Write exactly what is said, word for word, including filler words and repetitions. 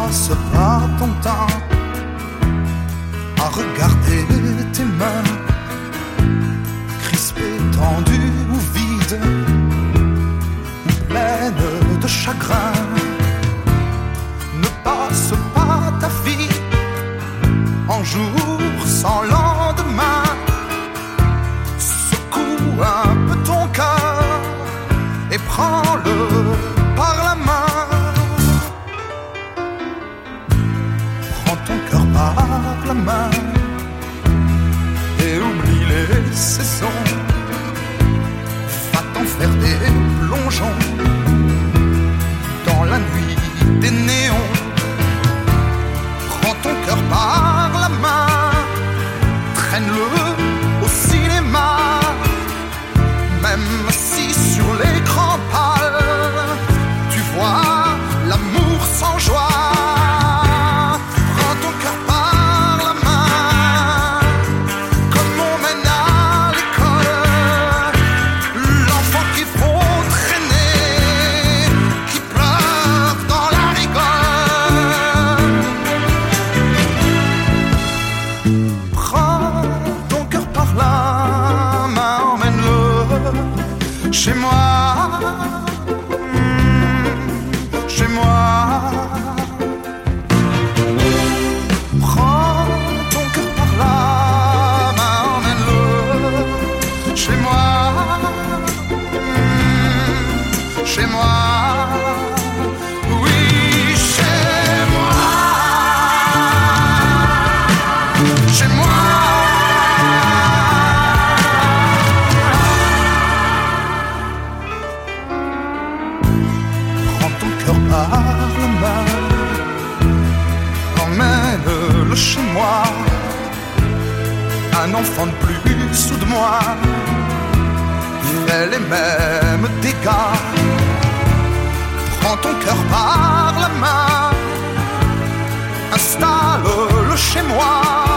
passe pas ton temps à regarder tes mains crispées, tendues ou vides, ou pleines de chagrin. Ne passe pas ta vie en jour sans lendemain. Secoue un peu ton cœur et prends-le par la main. Prends ton cœur par la main et oublie les saisons. Va t'en faire des plongeons dans la nuit des néons. Prends ton cœur par la main, traîne-le au cinéma. Même si sur l'écran pâle, tu vois l'amour sans joie. Prends ton cœur par la main, comme on mène à l'école l'enfant qu'il faut traîner, qui pleure dans la rigole. Prends ton cœur par la main, emmène-le chez moi, mmh, chez moi. Prends ton cœur par la main, emmène-le chez moi, mmh, chez moi. Oui, chez moi, chez moi. Par la main, emmène-le chez moi. Un enfant de plus ou de moins fait les mêmes dégâts. Prends ton cœur par la main, installe-le chez moi.